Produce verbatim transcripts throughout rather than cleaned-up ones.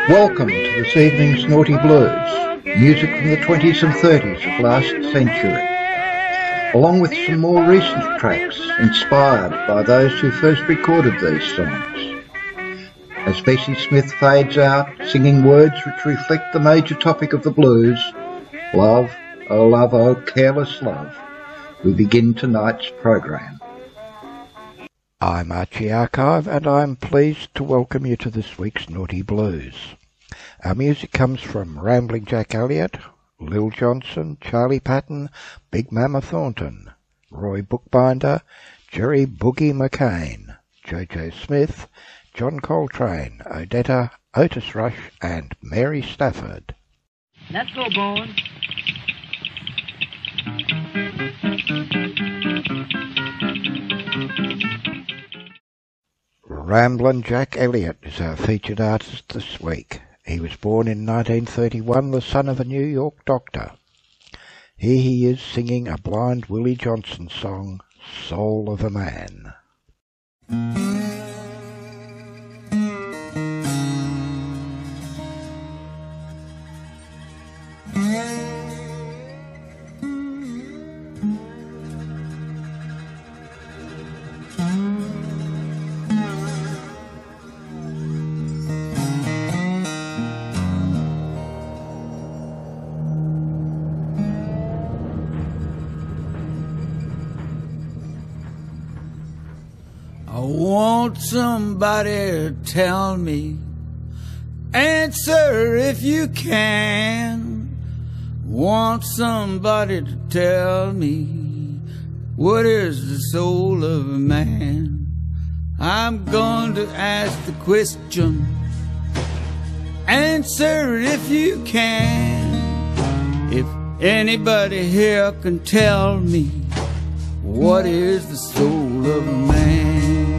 Welcome to this evening's Naughty Blues, music from the twenties and thirties of last century, along with some more recent tracks inspired by those who first recorded these songs. As Bessie Smith fades out, singing words which reflect the major topic of the blues, love, oh love, oh careless love, we begin tonight's program. I'm Archie Archive, and I'm pleased to welcome you to this week's Naughty Blues. Our music comes from Rambling Jack Elliott, Lil Johnson, Charlie Patton, Big Mama Thornton, Roy Bookbinder, Jerry Boogie McCain, Jojo Smith, John Coltrane, Odetta, Otis Rush, and Mary Stafford. Let's go, Bones. Ramblin' Jack Elliott is our featured artist this week. He was born in nineteen thirty-one, the son of a New York doctor. Here he is singing a Blind Willie Johnson song, Soul of a Man. Want somebody to tell me, answer if you can. Want somebody to tell me, what is the soul of a man? I'm going to ask the question, answer if you can. If anybody here can tell me, what is the soul of a man?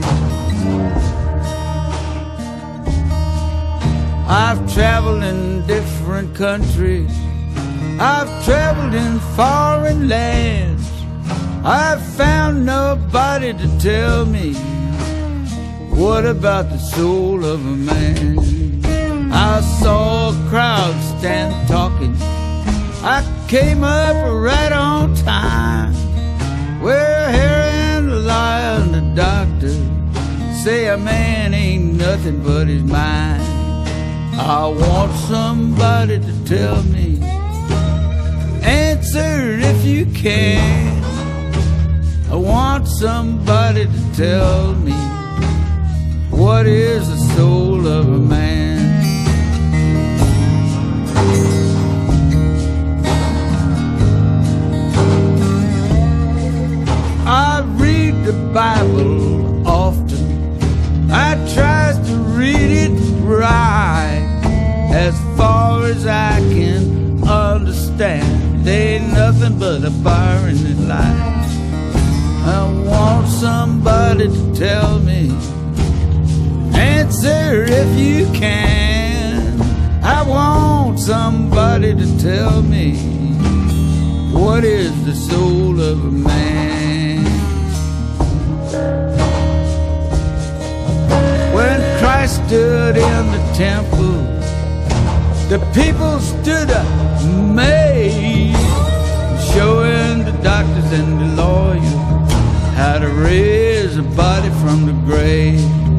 I've traveled in different countries, I've traveled in foreign lands. I've found nobody to tell me, what about the soul of a man? I saw a crowd stand talking, I came up right on time. Well, Harry and the liar and the doctor say a man ain't nothing but his mind. I want somebody to tell me, answer if you can. I want somebody to tell me, what is the soul of a man? I read the Bible often, I try to read it right. As far as I can understand, there ain't nothing but a fire in the light. I want somebody to tell me, answer if you can. I want somebody to tell me, what is the soul of a man? When Christ stood in the temple, the people stood amazed, showing the doctors and the lawyers how to raise a body from the grave.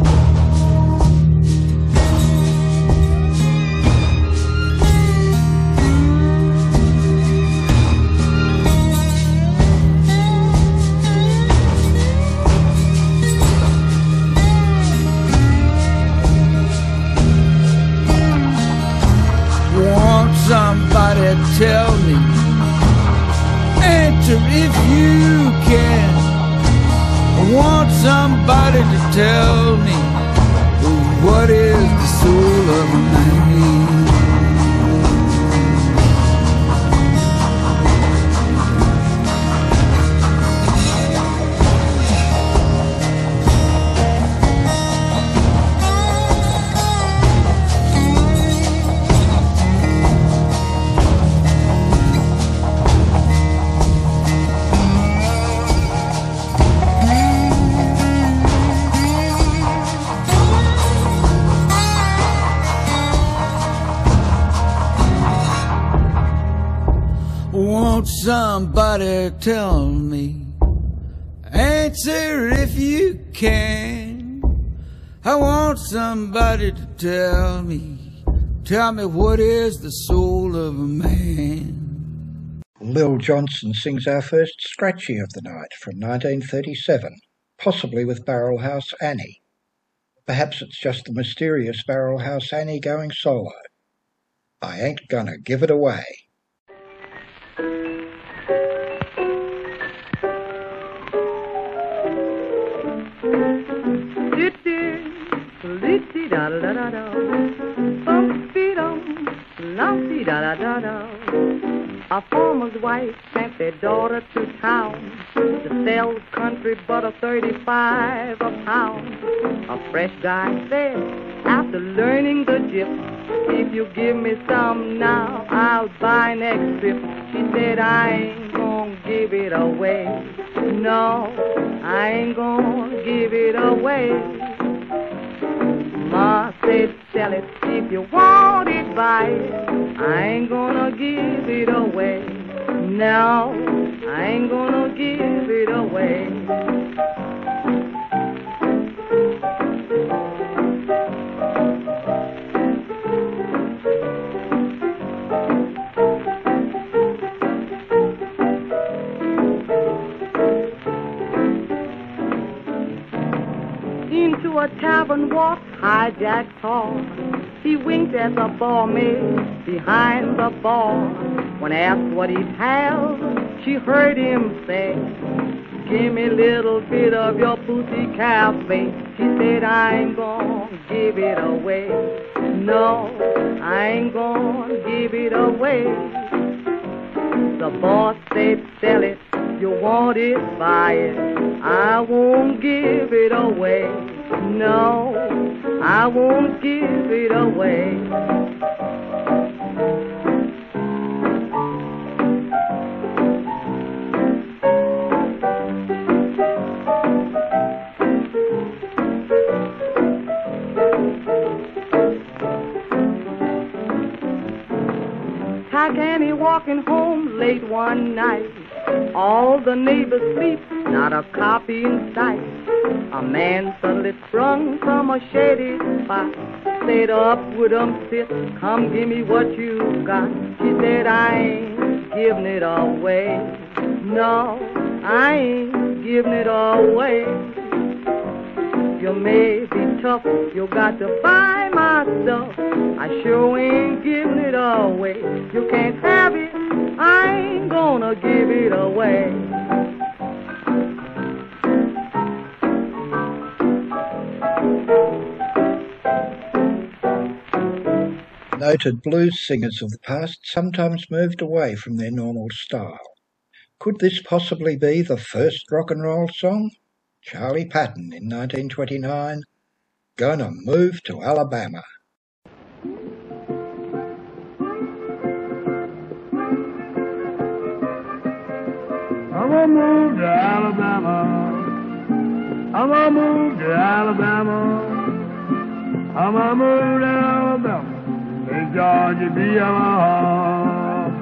Somebody tell me, answer if you can. I want somebody to tell me, what is the soul of a man? somebody tell me, answer if you can. I want somebody to tell me, tell me what is the soul of a man. Lil Johnson sings our first scratchy of the night from nineteen thirty-seven, possibly with Barrel House Annie. Perhaps it's just the mysterious Barrel House Annie going solo. I ain't gonna give it away. A farmer's wife sent their daughter to town to sell country butter thirty-five a pound. A fresh guy said, after learning the gist, if you give me some now, I'll buy next trip. She said, I ain't gonna give it away. No, I ain't gonna give it away. Ma said, sell it if you want it, buy it. I ain't gonna give it away. No, I ain't gonna give it away. Into a tavern walked Hijack Tall. He winked at the barmaid behind the bar. When asked what he'd have, she heard him say, give me a little bit of your pussy cafe. She said, I ain't gonna give it away. No, I ain't gonna give it away. The boss said, sell it. You want it, buy it. I won't give it away. No, I won't give it away. Tack Annie walking home late one night. All the neighbors sleep, not a copy in sight. A man suddenly sprung from a shady spot. Said up with 'em, sis, come give me what you got. She said, I ain't giving it away. No, I ain't giving it away. You may be tough, you got to buy my stuff. I sure ain't giving it away. You can't have it, I ain't gonna give it away. Noted blues singers of the past sometimes moved away from their normal style. Could this possibly be the first rock and roll song? Charlie Patton in nineteen twenty-nine, Gonna Move to Alabama. I'm gonna move to Alabama. I'm gonna move to Alabama. I'm gonna move to Alabama. May Georgia be our home.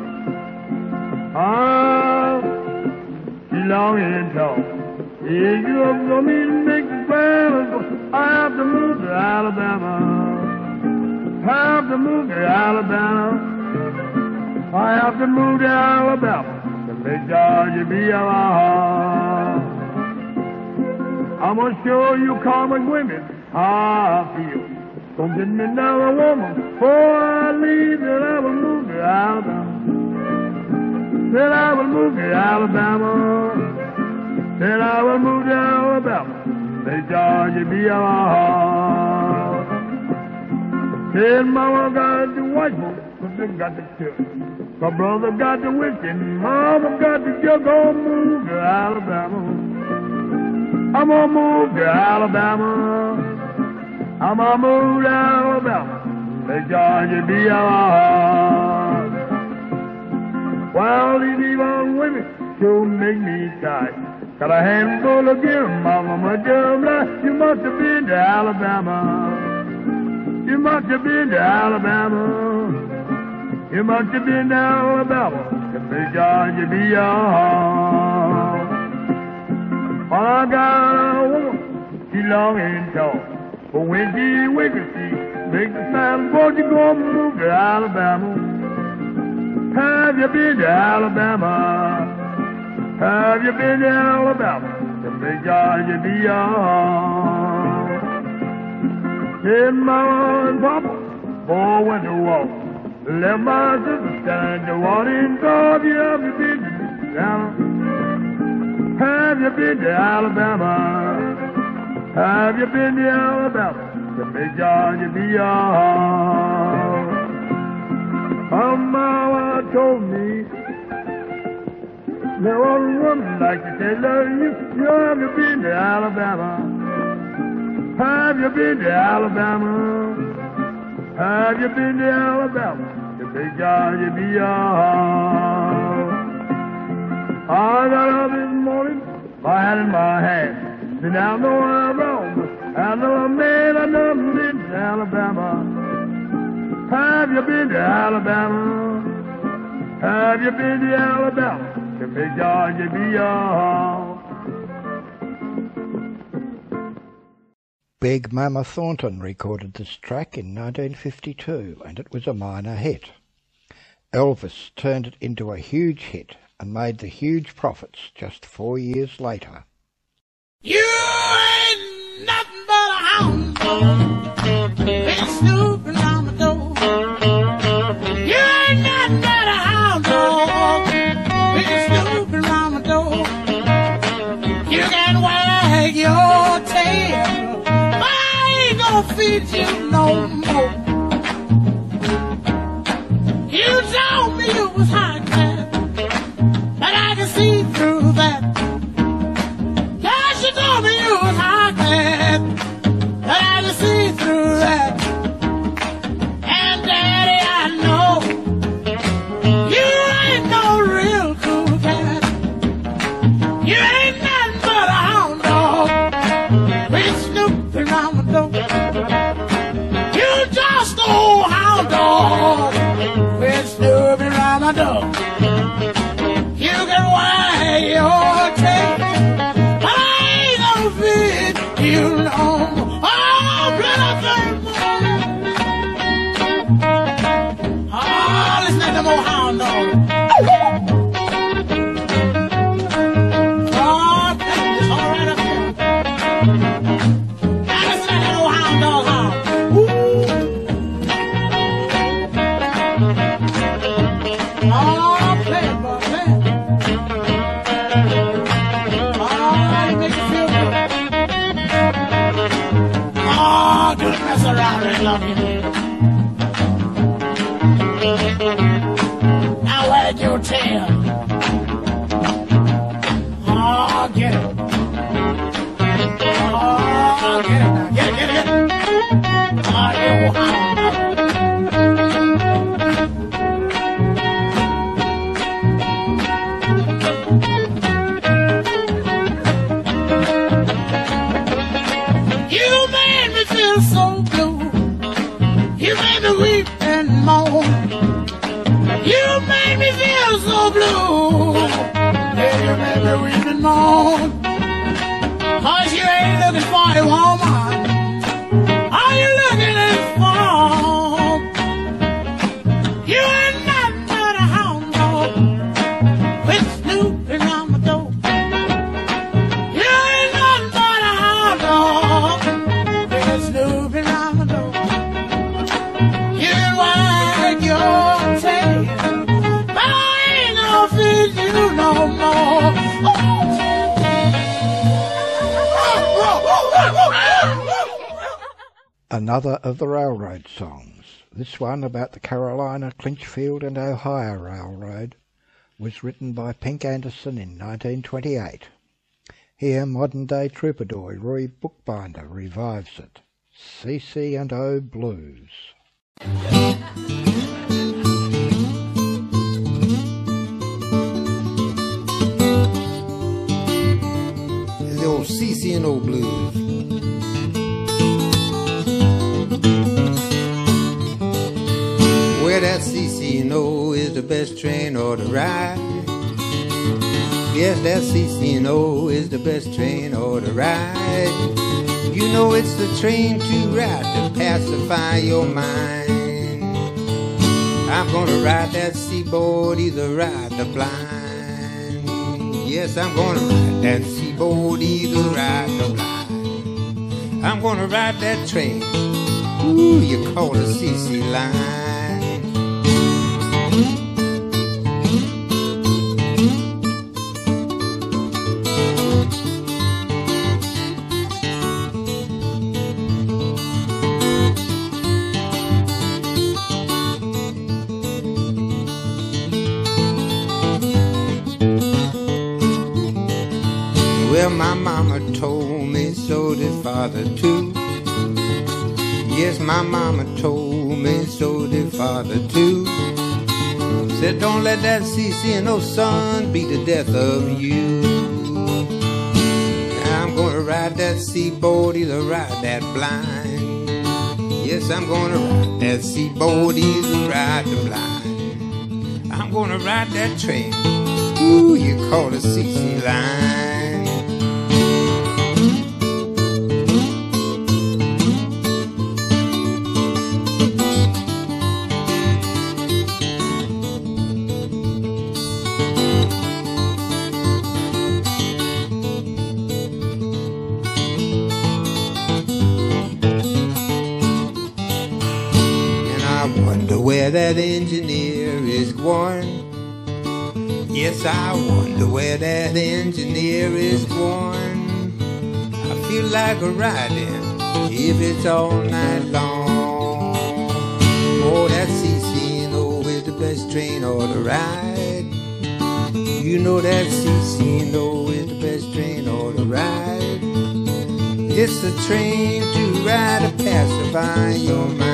Ah, she long and tall. If you up for me to make the plans, I have to move to Alabama. I have to move to Alabama. I have to move to Alabama. May Georgia be our home. I'm gonna show you common women how I feel. Don't get me now a woman before I leave, then I will move to Alabama. Then I will move to Alabama. Then I will move to Alabama. May Georgia be our home. Tell mama got the white folks, but they got the children. My brother got the wishing, mama got the just gonna move to Alabama. I'm gonna move to Alabama. I'm gonna move to Alabama. May Georgia be our home. Well, these evil women sure make me tight. Got a handful of them, mama, my dumb life. You must have been to Alabama. You must have been to Alabama. You must have been to Alabama. may God you be yours. All I got a woman, she long and tall, but when she wakes up, she makes the sound, won't you go move to Alabama? Have you been to Alabama? Have you been to Alabama? To make God you be yours. Said Mama and Papa, boy went to walk. Left my sister stand to water in God. You have you been to Alabama? Have you been to Alabama? Have you been to Alabama? To make God you be yours. Oh, Mama told me there was a woman like you said, love you. You have you been to Alabama? Have you been to Alabama? Have you been to Alabama? The big God you be yours. I got up this morning, my hat in my hand. Then I know I'm wrong. I know a man I know been to Alabama. Have you been to Alabama? Have you been to Alabama? The big God you be yours. Big Mama Thornton recorded this track in nineteen fifty-two, and it was a minor hit. Elvis turned it into a huge hit and made the huge profits just four years later. You ain't nothing but a hound dog, been snooping on the door. You ain't nothing but a hound dog, been snooping on the door. You can wag your tail, gonna feed you no more. You told me you was hot class, but I can see through that. Yes, you told me you was hot class, but I can see through that. And Daddy, I know you ain't no real cool cat. You ain't nothing but a hound dog, with snooping around the door. You just old hound dog, with snooping around my door. You can wag your tail, but I ain't gonna feed you no more. Oh, blood oh, listen to them old hound dogs. Oh, it's all right up here. Now listen to that old hound dog howl. Oh, play it, boy, play it. Oh, you make it feel good. Oh, don't mess around and love you. Now wag your tail. Oh, get it. Oh, get it now. Get it, get it, get it. Oh, you hound dog. So blue, you made me weep and moan. You made me feel so blue, yeah, you made me weep and moan. Cause you ain't looking for a woman, are you looking for? You ain't nothing but a hound dog, with snooping on my door. You ain't nothing but a hound dog, snooping around the door. You can wag your tail, but I ain't gonna feed you no more. Another of the railroad songs, this one about the Carolina, Clinchfield and Ohio Railroad, was written by Pink Anderson in nineteen twenty-eight. Here modern-day troubadour Roy Bookbinder revives it. C C and O Blues. The old C C and O Blues. Where that C C and O is the best train or to ride. Yes, that C C N O is the best train or to ride. You know it's the train to ride to pacify your mind. I'm gonna ride that seaboard, either ride the blind. Yes, I'm gonna ride that seaboard, either ride the blind. I'm gonna ride that train, ooh, you call the C C line. Well, my mama told me, so did father too. Yes, my mama told me, so did father too. Said don't let that C C N O son be the death of you. I'm gonna ride that seaboard, either ride that blind. Yes, I'm gonna ride that seaboard, either ride the blind. I'm gonna ride that train, ooh, you call the C C line. Where that engineer is going. Yes, I wonder where that engineer is going. I feel like a riding if it's all night long. Oh, that C C N O is the best train or to ride. You know that C C N O is the best train or to ride. It's a train to ride to pacify your mind.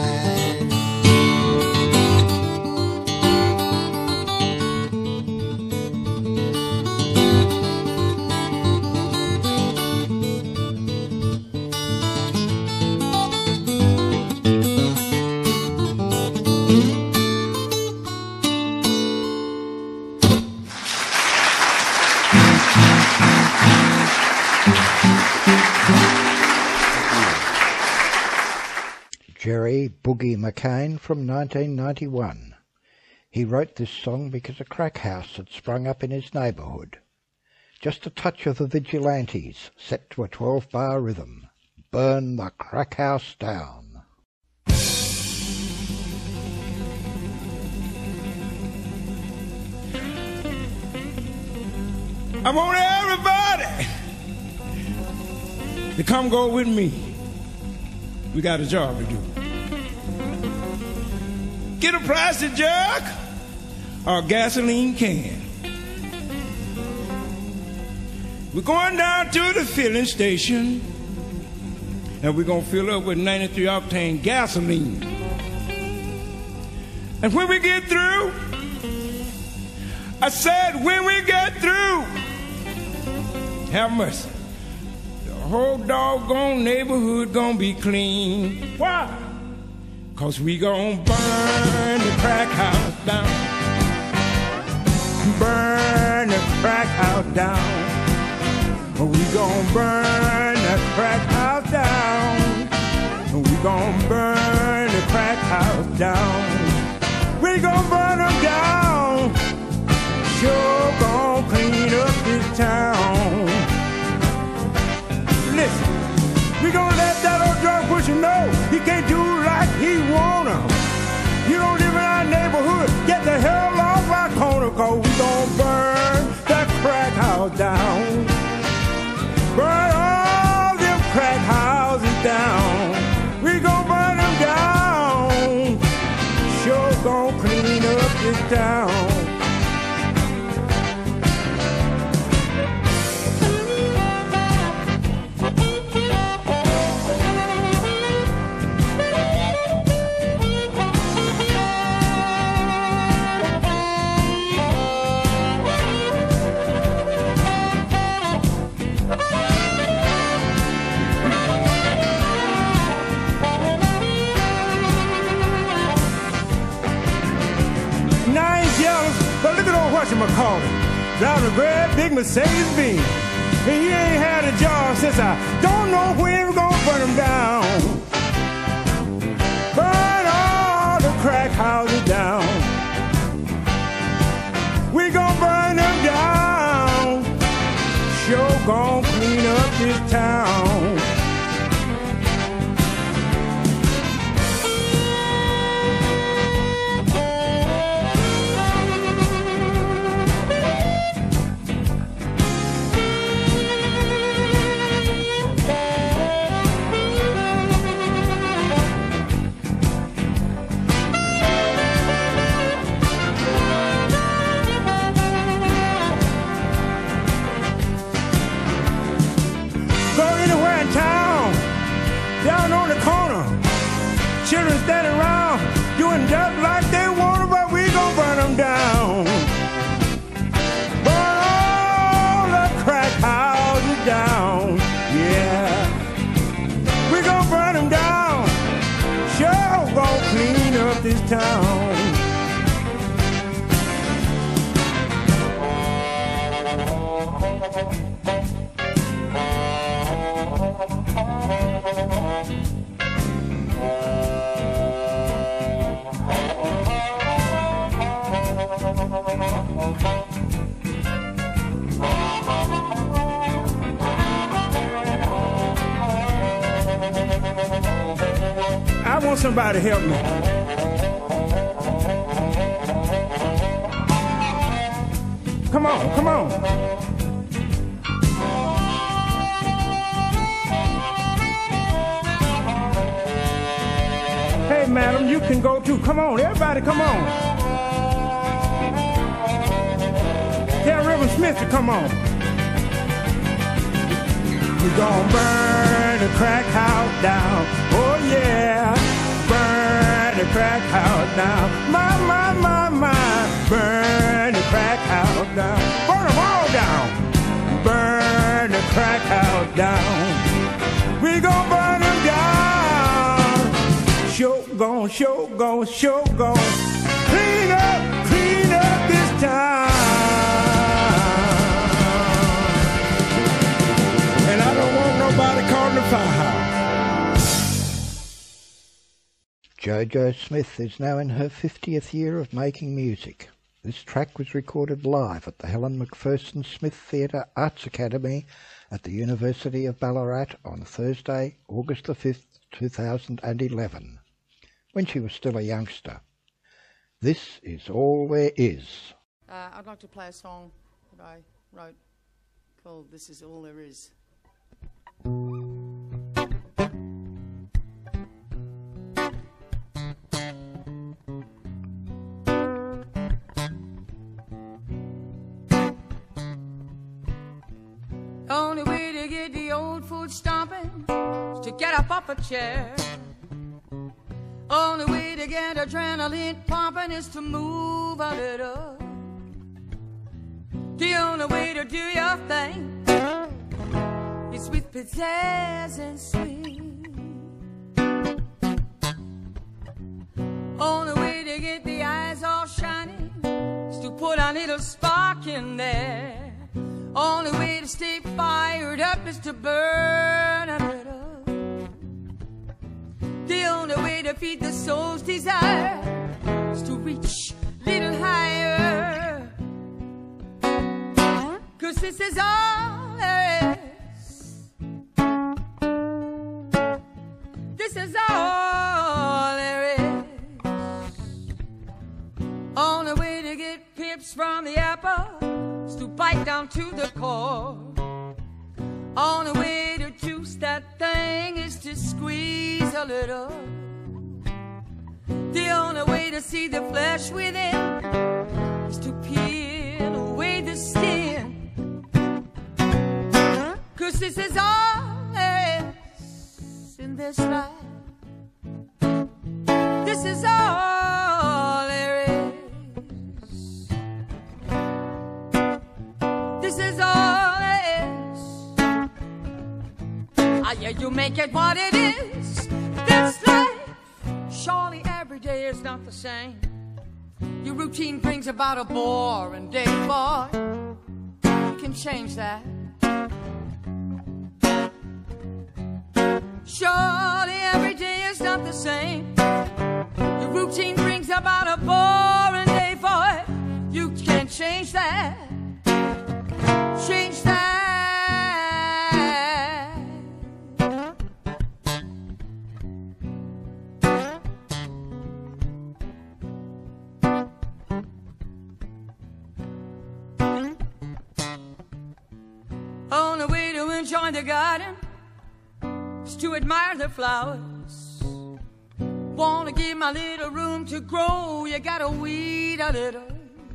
Jerry Boogie McCain from nineteen ninety-one. He wrote this song because a crack house had sprung up in his neighbourhood. Just a touch of the Vigilantes set to a twelve-bar rhythm. Burn the crack house down. I want everybody to come go with me. We got a job to do. Get a plastic jug or a gasoline can. We're going down to the filling station and we're going to fill up with ninety-three octane gasoline. And when we get through, I said when we get through, have mercy. The whole doggone neighborhood gonna be clean. Why? Cause we gonna burn the crack house down. Burn the crack house down. We gonna burn the crack house down. We gonna burn the crack house down. We gonna burn them down. Sure gonna clean up this town. Listen, we gonna let that old drug pusher know he can't do like he wanna. You don't live in our neighborhood, get the hell off our corner, cause we gonna burn that crack house down. Burn all them crack houses down. We gonna burn them down. Sure gonna clean up this town. caught him driving a great big Mercedes Benz. And he ain't had a job since I don't know when we're gonna burn him down. Burn all the crack houses down. We gonna burn them down. Sure gonna clean up this town. Down on the corner, children standing around doing just like they want to, but we gon' burn them down. Burn all the crack houses down, yeah. We gon' burn them down, sure gon' clean up this town. I want somebody to help me. Come on, come on. Hey, madam, you can go too. Come on, everybody, come on. Tell Reverend Smith to come on. We gon' burn the crack house down. Oh yeah, burn the crack house down. My, my, my, my, burn the crack house down. Burn them all down. Burn the crack house down. We gon' burn them down. Show gon', show gon', show gon'. Clean up, clean up this town. And I don't want nobody calling the firehouse. JoJo Smith is now in her fiftieth year of making music. This track was recorded live at the Helen Macpherson Smith Theatre Arts Academy at the University of Ballarat on Thursday, August the fifth, two thousand eleven, when she was still a youngster. This is All There Is. Uh, I'd like to play a song that I wrote called This Is All There Is. Only way to get the old foot stomping is to get up off a chair. Only way to get adrenaline pumping is to move a little. The only way to do your thing is with pizzazz and swing. Only way to get the eyes all shining is to put a little spark in there. Only way to stay fired up is to burn a little. The only way to feed the soul's desire is to reach a little higher. 'Cause this is all there is. This is all there is. Only way to get pips from the apple is to bite down to the core. Only way to juice that thing is to squeeze a little. The only way to see the flesh within is to peel away the skin. 'Cause this is all there is in this life. This is all there is. This is all there is. Ah, yeah, you make it what it is. This life, surely every day is not the same. Your routine brings about a boring day, boy. You can change that. Surely every day is not the same. Your routine brings about a boring day, boy. You can change that. Change that. Only way to enjoy the garden is to admire the flowers. Wanna give my little room to grow, you gotta weed a little.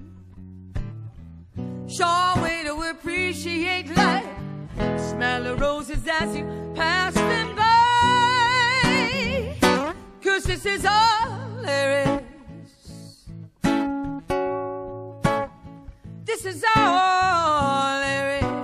Sure way to appreciate life. Smell the roses as you pass them by. Cause this is all there is. This is all there is.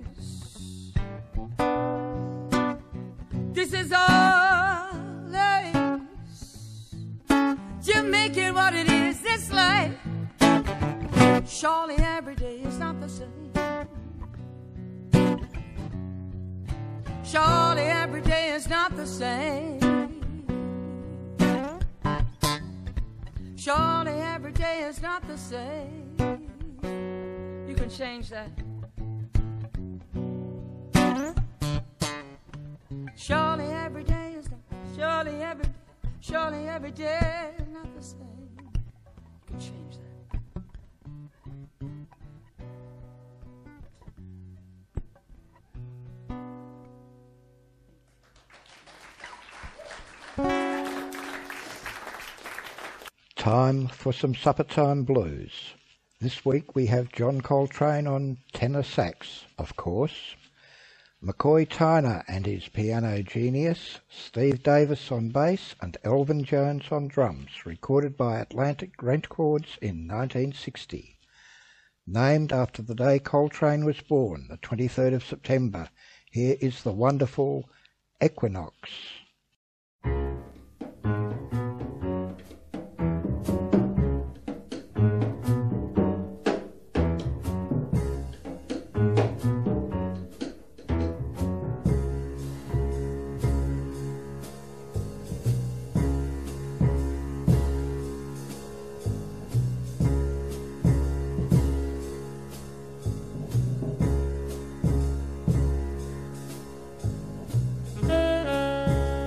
This is all there is. To make it what it is, this life. Surely every day is not the same. Surely every day is not the same. Surely every day is not the same. You can change that. Surely every day is not. Surely every. Surely every day is not the same. You can change that. Time for some suppertime blues. This week we have John Coltrane on tenor sax, of course, McCoy Tyner and his piano genius, Steve Davis on bass and Elvin Jones on drums, recorded by Atlantic Records in nineteen sixty. Named after the day Coltrane was born, the twenty-third of September, here is the wonderful Equinox. Thank you.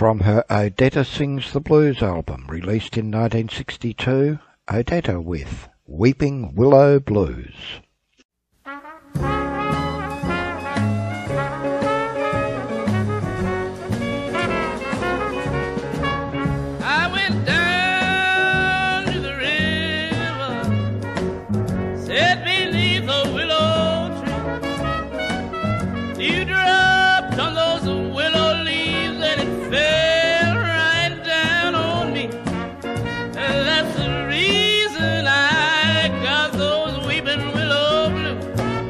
From her Odetta Sings the Blues album, released in nineteen sixty-two, Odetta with Weeping Willow Blues. I went down to the river, sat beneath a willow tree. You dropped on those willow leaves and it fell right down on me. And that's the reason I got those weeping willow blues.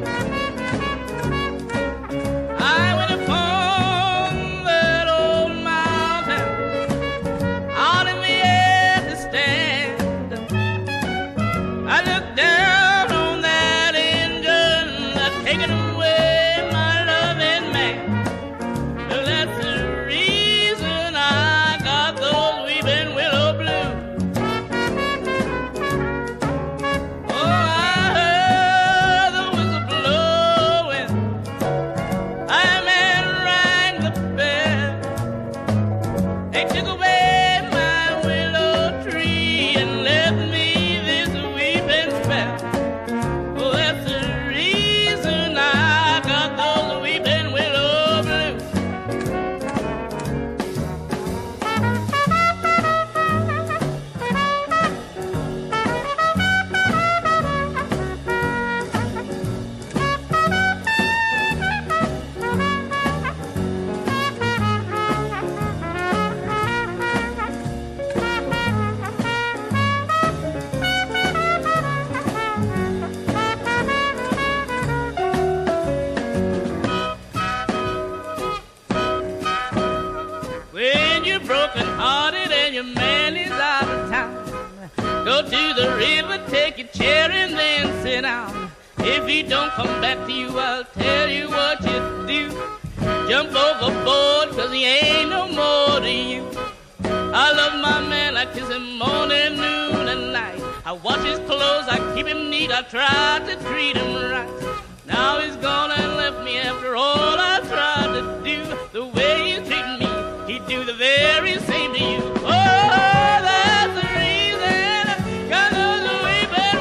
I went upon that old mountain, out in the air to stand. I looked down on that engine that's taken away my loving man. Well, that's the reason I got those weeping willow blues. Oh, I heard the whistle blowing, I man rang the bell. They took away my willow tree and left me this weeping spell. Oh, that's the reason I got those weeping willow blues. When you're broken hearted and your man is out of town, go to the river, take your chair and then sit down. If he don't come back to you, I'll tell you what you do. Jump overboard, cause he ain't no more to you. I love my man, I kiss him morning, noon and night. I wash his clothes, I keep him neat, I try to treat him right. Now he's gone and left me after all I tried to do. The way he's treating me, he'd do the very same to you. Oh, that's the reason I got those weeping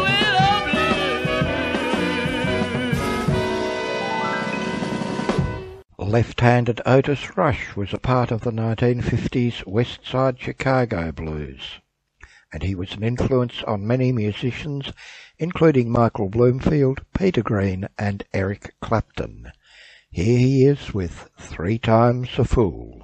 willow blues. Left-handed Otis Rush was a part of the nineteen fifties West Side Chicago blues, and he was an influence on many musicians, including Michael Bloomfield, Peter Green and Eric Clapton. Here he is with Three Times a Fool.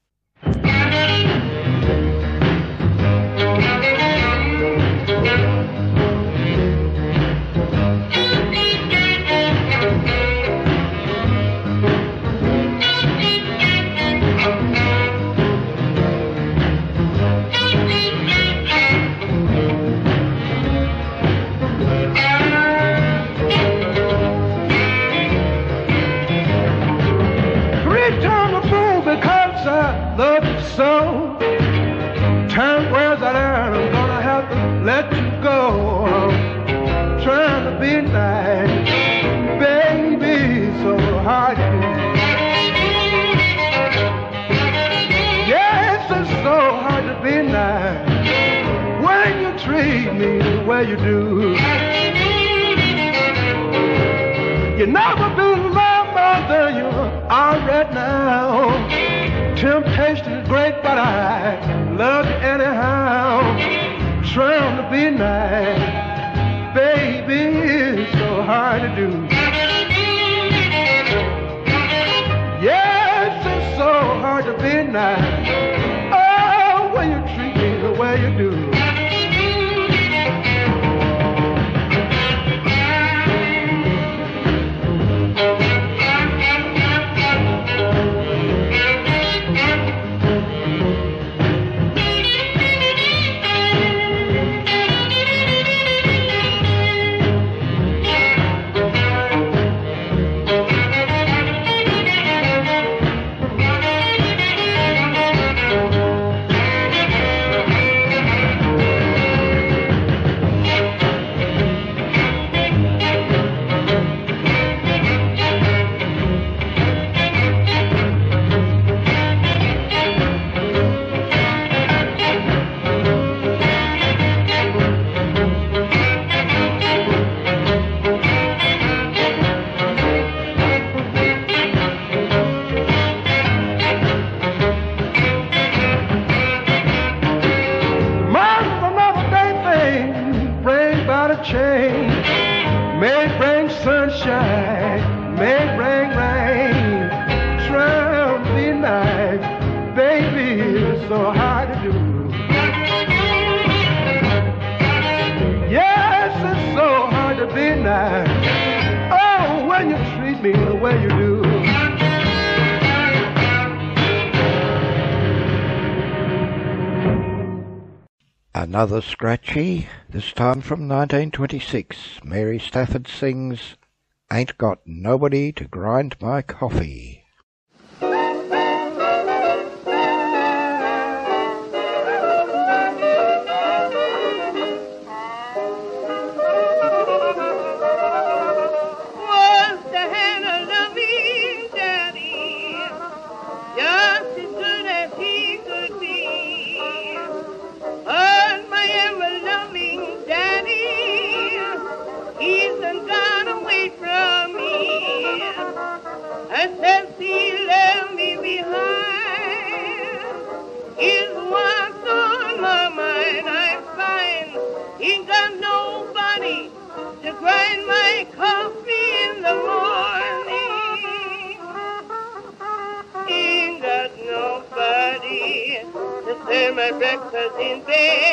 Three times a fool because I love you so. Time wears out and I'm gonna have to let you go. I'm trying to be nice, baby, so hard to do. Yes, it's so hard to be nice when you treat me the way you do. You never do love more than you are right now. Temptation is great, but I love you anyhow. Trying to be nice, baby, it's so hard to do. Yes, it's so hard to be nice. Oh, when you treat me the way you do. is so hard to do. Yes, it's so hard to be nice. Oh, when you treat me the way you do. Another scratchy, this time from nineteen twenty-six. Mary Stafford sings Ain't Got Nobody to Grind My Coffee. My breakfast in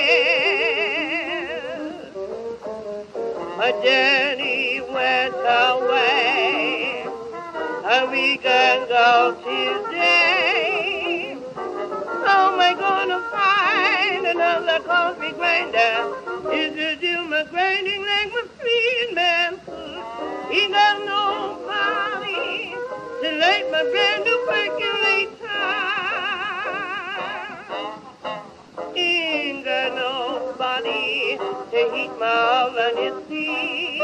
bed. My daddy went away a week ago today. How am I gonna find another coffee grinder? Is to do my grinding like my freed man food? Ain't got nobody to light my brand new percolator. Ain't got nobody to heat my oven, you see.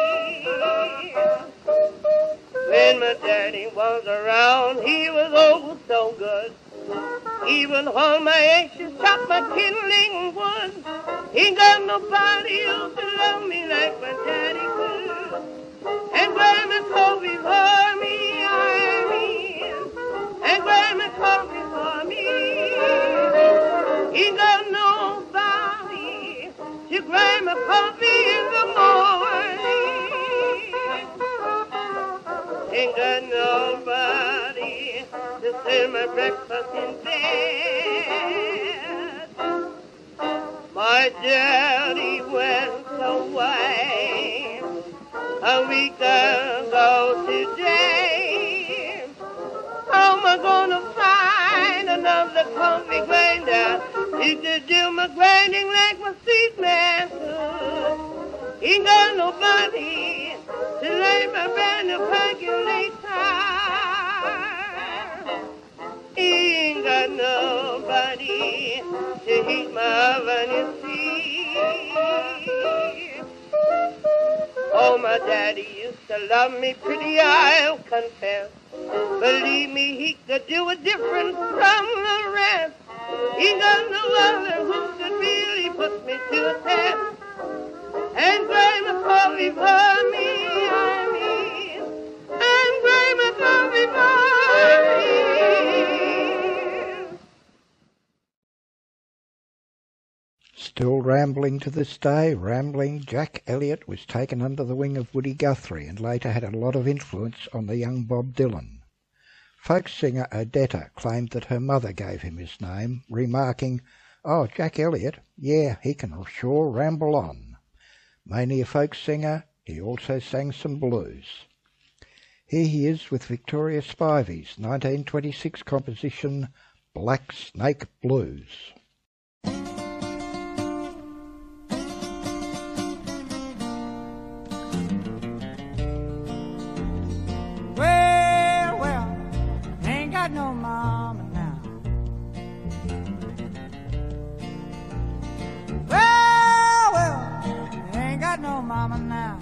When my daddy was around, he was oh so good. He would hold my ashes, chop my kindling wood. Ain't got nobody else to love me like my daddy could. And grind my coffee for me, I mean. And grind my coffee for me. Ain't got nobody to grind my coffee in the morning. Ain't got nobody to send my breakfast in bed. My daddy went away a week ago today. How am I gonna find another coffee grinder? You could do my grinding like my sweet man could. Ain't got nobody to light my brand new percolator. Ain't got nobody to heat my oven, you see. Oh, my daddy used to love me pretty, I'll confess. Believe me, he could do it different from the rest. He got no other who could really put me to a test. And grind my coffee for me, I mean. And grind my coffee for me. Still rambling to this day, rambling, Jack Elliott was taken under the wing of Woody Guthrie and later had a lot of influence on the young Bob Dylan. Folk singer Odetta claimed that her mother gave him his name, remarking, "Oh, Jack Elliott, yeah, he can sure ramble on." Mainly a folk singer, he also sang some blues. Here he is with Victoria Spivey's nineteen twenty-six composition, Black Snake Blues. Well, well, ain't got no mama now. Well, well, ain't got no mama now.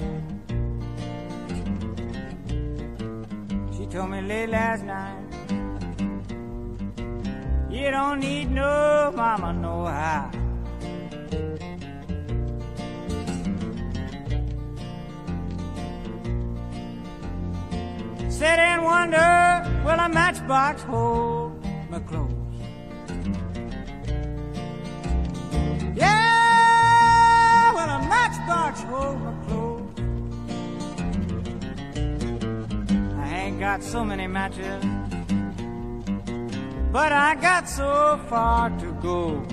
She told me late last night, you don't need no mama no how. Sit and wonder, will a matchbox hold my clothes? Yeah, will a matchbox hold my clothes? I ain't got so many matches but I got so far to go.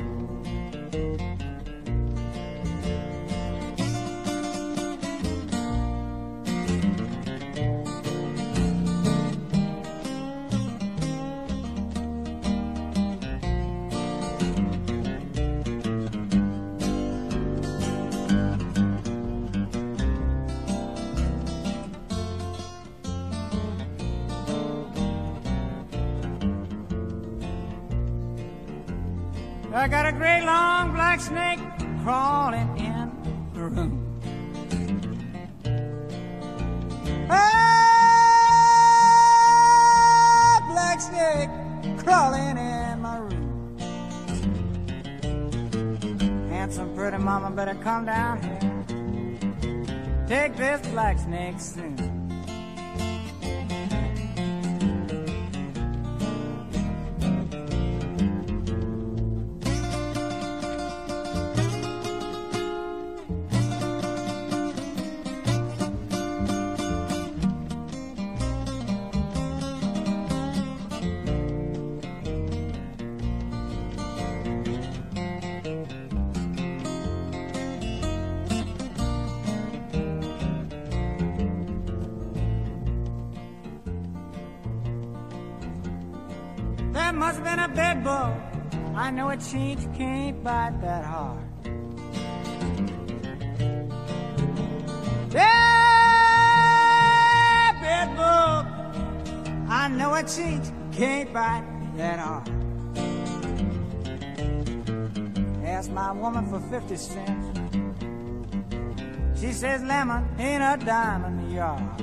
I got a great long black snake crawling in the room. Ah, black snake crawling in my room. Handsome, pretty mama, better come down here. Take this black snake soon. That must have been a bed bug. I know it cheats, can't bite that hard. Yeah, bed bug. I know it cheats, can't bite that hard. Asked my woman for fifty cents. She says lemon ain't a dime in the yard.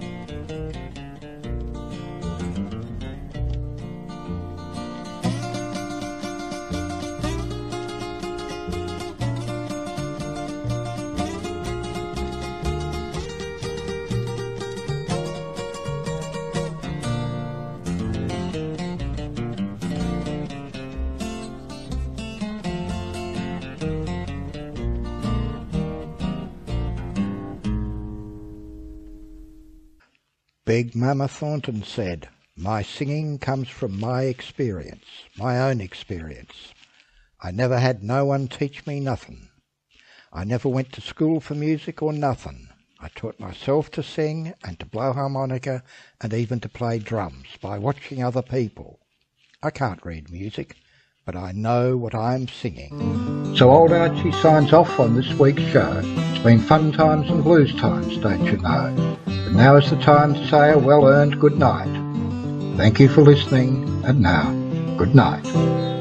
Big Mama Thornton said, "My singing comes from my experience, my own experience. I never had no one teach me nothing. I never went to school for music or nothing. I taught myself to sing and to blow harmonica and even to play drums by watching other people. I can't read music, but I know what I'm singing." So old Archie signs off on this week's show. It's been fun times and blues times, don't you know? But now is the time to say a well-earned good night. Thank you for listening, and now, good night.